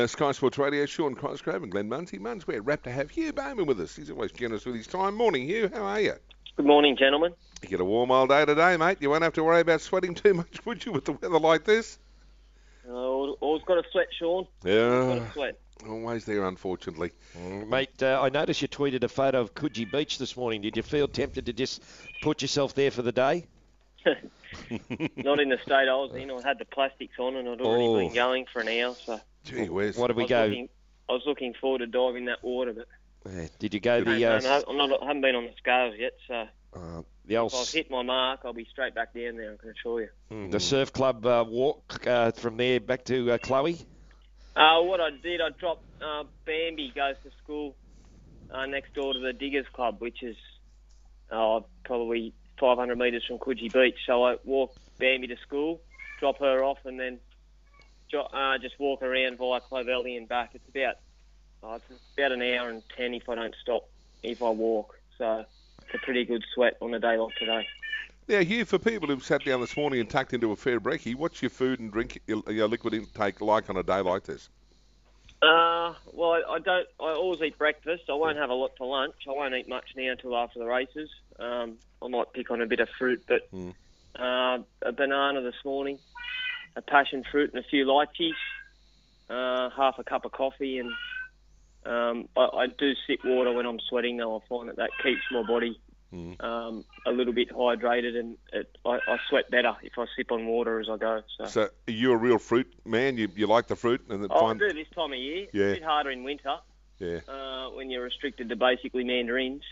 Sky Sports Radio, Sean Cosgrove and Glenn Munsey. Muns, we're rapt to have Hugh Bowman with us. He's always generous with his time. Morning, Hugh. How are you? Good morning, gentlemen. You get a warm old day today, mate. You won't have to worry about sweating too much, would you, with the weather like this? Always got to sweat, Sean. Yeah. Got to sweat. Always there, unfortunately. Mate, I noticed you tweeted a photo of Coogee Beach this morning. Did you feel tempted to just put yourself there for the day? Not in the state I was in. I had the plastics on and I'd already been going for an hour. So Gee whiz. What did we go? I was looking forward to diving that water, but Did you go the I haven't been on the scales yet. So the old if I've hit my mark, I'll be straight back down there. I can assure you. the surf club walk from there back to Chloe? What I did, I dropped Bambi goes to school next door to the Diggers Club, which is probably 500 metres from Coogee Beach. So I walk Bambi to school, drop her off, and then just walk around via Clovelly and back. It's about an hour and 10 if I don't stop, if I walk. So it's a pretty good sweat on a day like today. Now, Hugh, for people who've sat down this morning and tucked into a fair brekkie, what's your food and drink, your liquid intake like on a day like this? Well, I always eat breakfast. I won't have a lot for lunch. I won't eat much now until after the races. I might pick on a bit of fruit, but a banana this morning, a passion fruit and a few lychees, half a cup of coffee, and I do sip water when I'm sweating, though. I find that keeps my body a little bit hydrated, and I sweat better if I sip on water as I go. So are you a real fruit man? You like the fruit? I do this time of year. Yeah. It's a bit harder in winter. Yeah. When you're restricted to basically mandarins.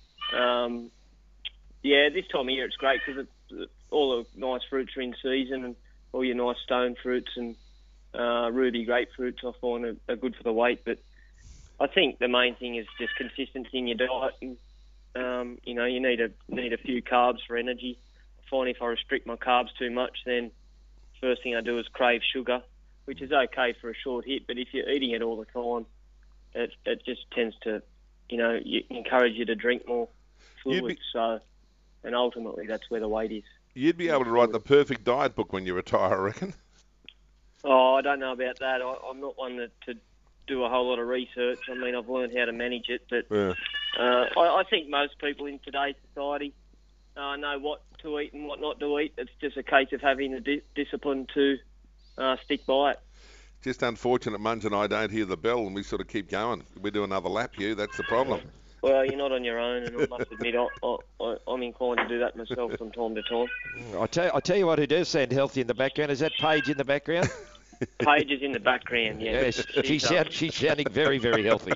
This time of year it's great because all the nice fruits are in season, and all your nice stone fruits and ruby grapefruits I find are good for the weight. But I think the main thing is just consistency in your diet. And, you need a few carbs for energy. I find if I restrict my carbs too much, then first thing I do is crave sugar, which is okay for a short hit. But if you're eating it all the time, it just tends to, encourage you to drink more fluids. And ultimately that's where the weight is. You'd be able to write the perfect diet book when you retire, I reckon. Oh, I don't know about that. I'm not one to do a whole lot of research. I mean, I've learned how to manage it, but I think most people in today's society know what to eat and what not to eat. It's just a case of having the discipline to stick by it. Just unfortunate Munge and I don't hear the bell and we sort of keep going. We do another lap, Hugh. That's the problem. Well, you're not on your own, and I must admit I'm inclined to do that myself from time to time. I tell you what, who does sound healthy in the background. Is that Paige in the background? Paige is in the background, yeah. Yes, she's sounding very, very healthy.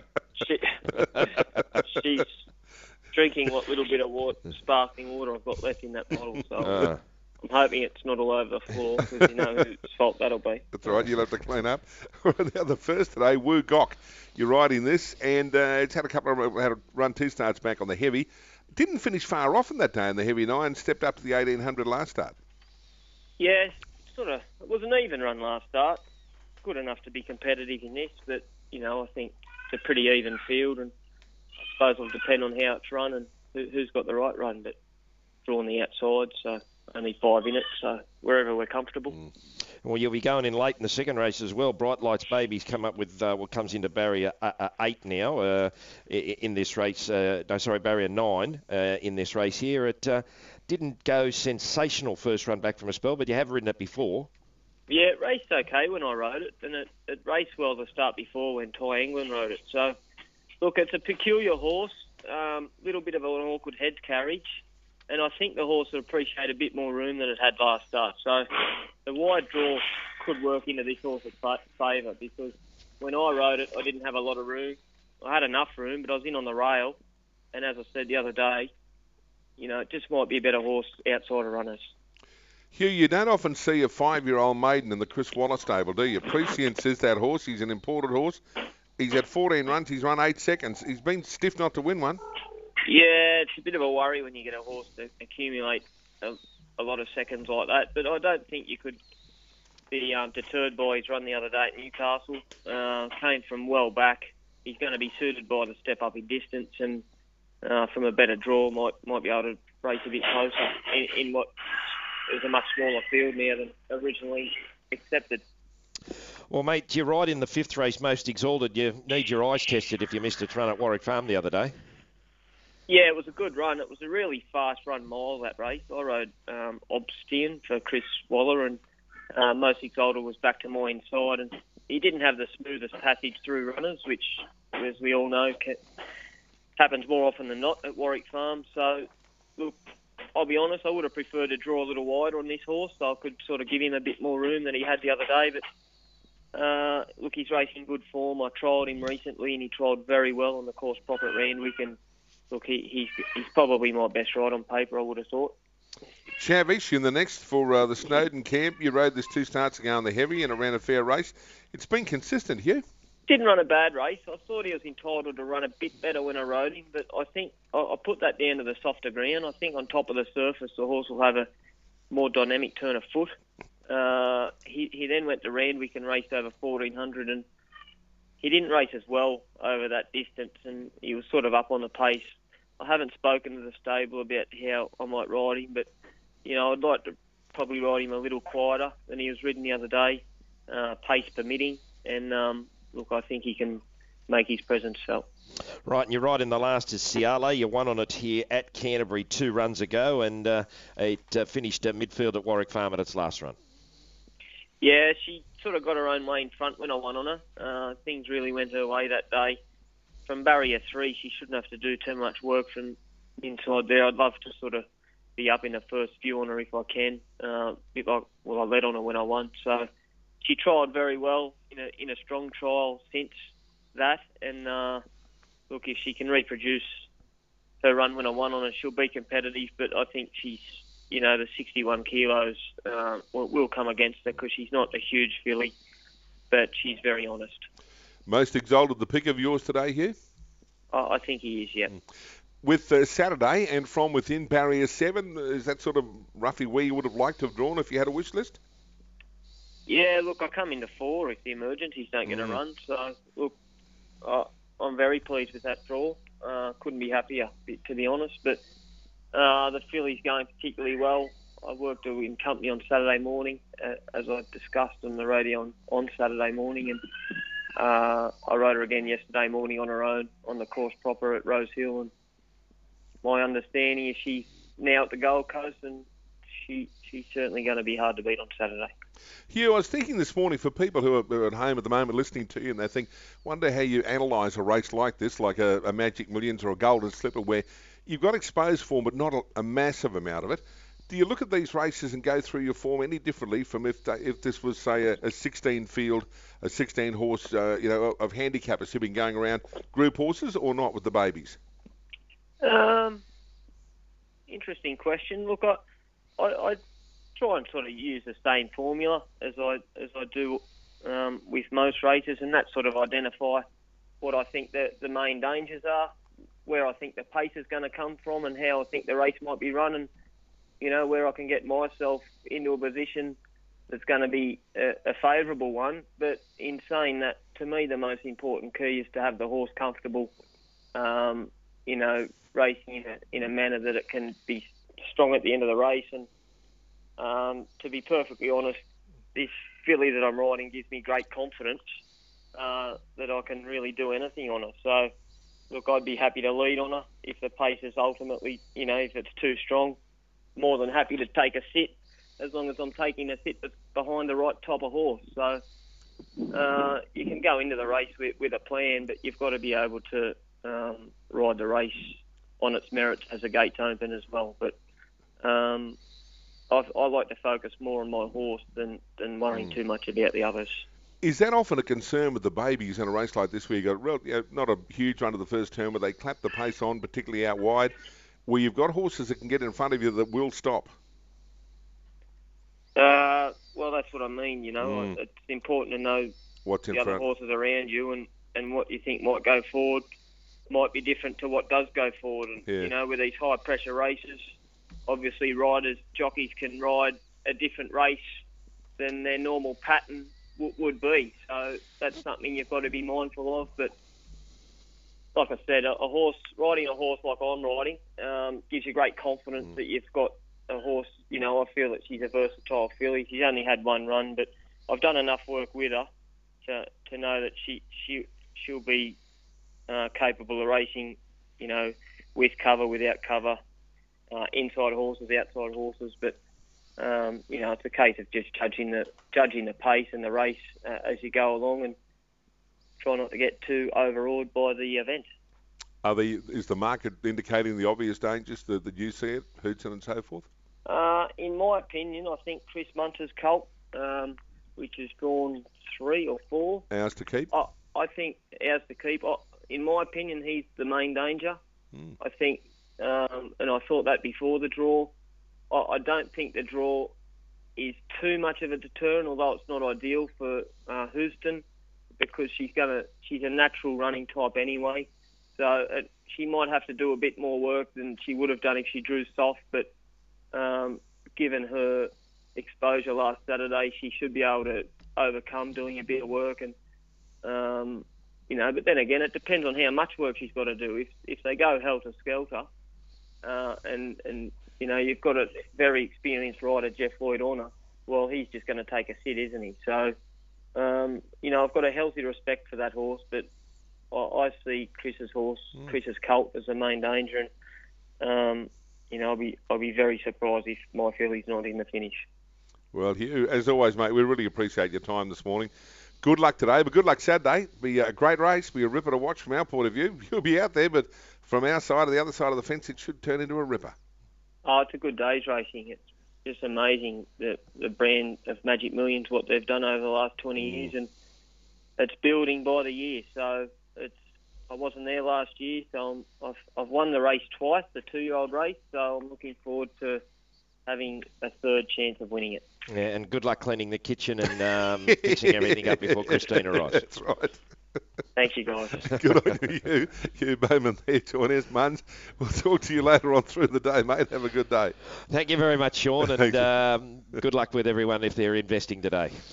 She's drinking what little bit of sparkling water I've got left in that bottle, so I'm hoping it's not all over the floor, because you know whose fault that'll be. That's right, you'll have to clean up. Now the first today, Wu Gok. You're riding this, and it's had a run 2 starts back on the heavy. Didn't finish far off in that day in the heavy 9, stepped up to the 1800 last start. Yeah, it was an even run last start. Good enough to be competitive in this, but, I think it's a pretty even field, and I suppose it'll depend on how it's run and who's got the right run, but drawn the outside, so only 5 in it, so wherever we're comfortable. Well, you'll be going in late in the second race as well. Bright Lights Baby's come up with what comes into barrier 8 now in this race. Barrier 9 in this race here. It didn't go sensational first run back from a spell, but you have ridden it before. Yeah, it raced okay when I rode it, and it raced well to start before when Ty England rode it. So, look, it's a peculiar horse, little bit of an awkward head carriage, and I think the horse would appreciate a bit more room than it had last start. So the wide draw could work into this horse's favour, because when I rode it, I didn't have a lot of room. I had enough room, but I was in on the rail, and as I said the other day, it just might be a better horse outside of runners. Hugh, you don't often see a 5-year-old maiden in the Chris Wallace stable, do you? Prescience is that horse. He's an imported horse. He's had 14 runs. He's run 8 seconds. He's been stiff not to win one. Yeah, it's a bit of a worry when you get a horse to accumulate a lot of seconds like that. But I don't think you could be deterred by his run the other day at Newcastle. Came from well back. He's going to be suited by the step up in distance, and from a better draw might be able to race a bit closer in what is a much smaller field now than originally accepted. Well, mate, you're right in the 5th race, Most Exalted. You need your eyes tested if you missed its run at Warwick Farm the other day. Yeah, it was a good run. It was a really fast run mile, that race. I rode Obstian for Chris Waller, and Most Exalted was back to my inside, and he didn't have the smoothest passage through runners, which, as we all know, happens more often than not at Warwick Farm. So, look, I'll be honest, I would have preferred to draw a little wider on this horse, so I could sort of give him a bit more room than he had the other day. But, look, he's racing good form. I trialled him recently, and he trialled very well on the course proper at Randwick, and look, he's probably my best ride on paper, I would have thought. Chavish in the next for the Snowden camp. You rode this 2 starts ago on the heavy and it ran a fair race. It's been consistent, Hugh. Didn't run a bad race. I thought he was entitled to run a bit better when I rode him, but I think I put that down to the softer ground. I think on top of the surface, the horse will have a more dynamic turn of foot. He then went to Randwick and raced over 1,400, and he didn't race as well over that distance, and he was sort of up on the pace. I haven't spoken to the stable about how I might ride him, but, you know, I'd like to probably ride him a little quieter than he was ridden the other day, pace permitting, and look, I think he can make his presence felt. Right, and you're right in the last is Ciala. You won on it here at Canterbury 2 runs ago, and it finished midfield at Warwick Farm at its last run. Yeah, she sort of got her own way in front when I won on her. Things really went her way that day. From barrier 3, she shouldn't have to do too much work from inside there. I'd love to sort of be up in the first few on her if I can. I led on her when I won. So she trialled very well in a strong trial since that. And look, if she can reproduce her run when I won on her, she'll be competitive. But I think she's, the 61 kilos will come against her because she's not a huge filly, but she's very honest. Most Exalted, the pick of yours today, Hugh? I think he is, yeah. With Saturday and from within barrier 7, is that sort of roughly where you would have liked to have drawn if you had a wish list? Yeah, look, I come into 4 if the emergencies don't get a run. So, look, I'm very pleased with that draw. Couldn't be happier, to be honest. But the filly's going particularly well. I worked in company on Saturday morning, as I discussed on the radio on Saturday morning, and I rode her again yesterday morning on her own on the course proper at Rose Hill, and my understanding is she's now at the Gold Coast, and she's certainly going to be hard to beat on Saturday. Hugh, I was thinking this morning for people who are at home at the moment listening to you and they think, wonder how you analyse a race like this, like a Magic Millions or a Golden Slipper, where you've got exposed form but not a massive amount of it. Do you look at these races and go through your form any differently from if this was, say, a 16 field, a 16 horse, of handicappers who've been going around, group horses, or not with the babies? Interesting question. Look, I try and sort of use the same formula as I do with most races, and that sort of identify what I think the main dangers are, where I think the pace is going to come from, and how I think the race might be run, and where I can get myself into a position that's going to be a favourable one. But in saying that, to me, the most important key is to have the horse comfortable, racing in a manner that it can be strong at the end of the race. And to be perfectly honest, this filly that I'm riding gives me great confidence that I can really do anything on her. So, look, I'd be happy to lead on her if the pace is ultimately, if it's too strong. More than happy to take a sit, as long as I'm taking a sit that's behind the right type of horse. So you can go into the race with a plan, but you've got to be able to ride the race on its merits as the gates open as well. But I like to focus more on my horse than worrying too much about the others. Is that often a concern with the babies in a race like this, where you got not a huge run to the first turn, where they clap the pace on, particularly out wide, where you've got horses that can get in front of you that will stop? Well, that's what I mean, It's important to know what's in the other horses around you, and what you think might go forward might be different to what does go forward. And, with these high-pressure races, obviously jockeys can ride a different race than their normal pattern would be. So that's something you've got to be mindful of. But like I said, riding a horse like I'm riding gives you great confidence that you've got a horse. I feel that she's a versatile filly. She's only had one run, but I've done enough work with her to know that she'll be capable of racing, with cover, without cover, inside horses, outside horses. But it's a case of just judging the pace and the race as you go along, and try not to get too overawed by the event. Is the market indicating the obvious dangers that you see it, Hoodson and so forth? In my opinion, I think Chris Munter's colt, which has drawn 3 or 4. Ours to keep? I think ours to keep. In my opinion, he's the main danger. I think, and I thought that before the draw. I don't think the draw is too much of a deterrent, although it's not ideal for Houston, because she's a natural running type anyway. So she might have to do a bit more work than she would have done if she drew soft. But given her exposure last Saturday, she should be able to overcome doing a bit of work. And but then again, it depends on how much work she's got to do. If they go helter skelter, and you've got a very experienced rider, Jeff Lloyd Horner. Well, he's just going to take a sit, isn't he? So, I've got a healthy respect for that horse, but I see Chris's colt as the main danger, and I'll be very surprised if My Filly's not in the finish. Well, Hugh, as always, mate, we really appreciate your time this morning. Good luck today, but good luck Saturday. Be a great race, be a ripper to watch from our point of view. You'll be out there, but from our side, or the other side of the fence, it should turn into a ripper. Oh, it's a good day's racing. It's just amazing, the brand of Magic Millions, what they've done over the last 20 years, and it's building by the year. So I wasn't there last year, so I've won the race twice, the 2-year-old race, so I'm looking forward to having a third chance of winning it. Yeah, and good luck cleaning the kitchen and fixing everything up before Christine arrives. That's right. Thank you, guys. Good on you, Hugh Bowman there joining us, Muns. We'll talk to you later on through the day, mate. Have a good day. Thank you very much, Sean, and good luck with everyone if they're investing today.